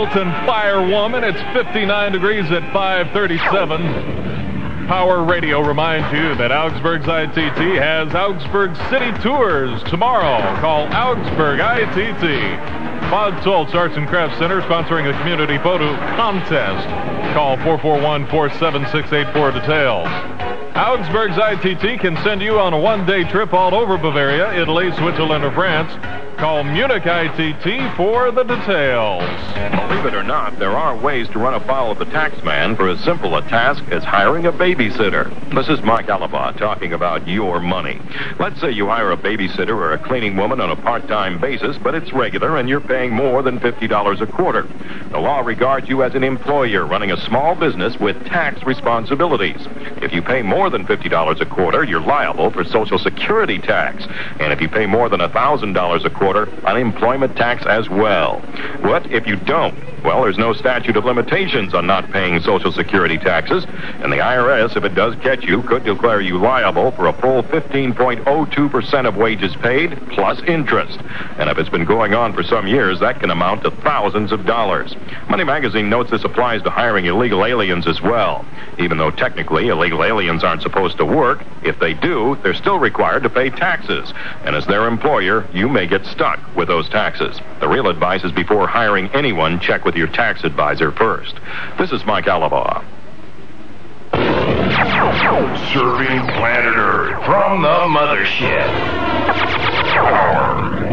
Fulton Firewoman. It's 59 degrees at 537. Power Radio reminds you that Augsburg's ITT has Augsburg City Tours tomorrow. Call Augsburg ITT. Bob Toltz Arts and Crafts Center sponsoring the community photo contest. Call 441-476-84 for details. Augsburg's ITT can send you on a one-day trip all over Bavaria, Italy, Switzerland, or France. Call Munich ITT for the details. Believe it or not, there are ways to run afoul of the tax man for as simple a task as hiring a babysitter. This is Mike Alaba talking about your money. Let's say you hire a babysitter or a cleaning woman on a part-time basis, but it's regular and you're paying more than $50 a quarter. The law regards you as an employer running a small business with tax responsibilities. If you pay more than $50 a quarter, you're liable for Social Security tax. And if you pay more than $1,000 a quarter, unemployment tax as well. What if you don't? Well, there's no statute of limitations on not paying Social Security taxes, and the IRS, if it does catch you, could declare you liable for a full 15.02% of wages paid plus interest. And if it's been going on for some years, that can amount to thousands of dollars. Money Magazine notes this applies to hiring illegal aliens as well. Even though technically illegal aliens aren't supposed to work, if they do, they're still required to pay taxes. And as their employer, you may get stuck with those taxes. The real advice is before hiring anyone, check with your tax advisor first. This is Mike Alaba. Serving planet Earth from the mothership. Power